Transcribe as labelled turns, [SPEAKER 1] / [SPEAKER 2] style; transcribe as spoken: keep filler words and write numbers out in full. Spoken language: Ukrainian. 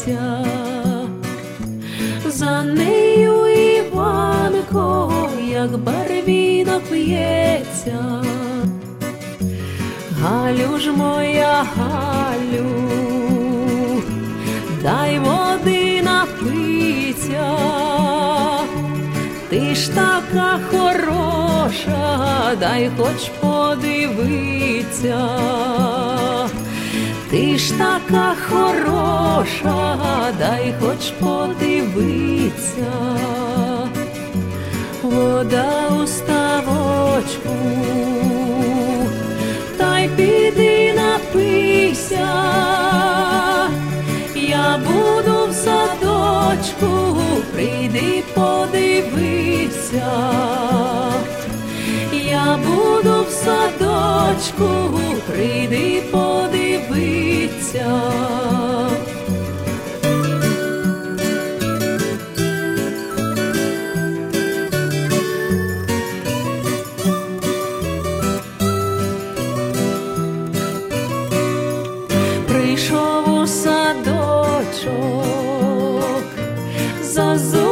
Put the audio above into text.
[SPEAKER 1] сміється, за нею Іванко, як барвінок п'ється. Галю ж моя, Галю, дай води напиться, ти ж така хороша, дай хоч подивиться. Ти ж така хороша, дай хоч подивиться. Вода у ставочку, та й піди напийся. Я буду в садочку, прийди подивися. Я буду в садочку, прийди подивися. Прийшов у садочок, зазу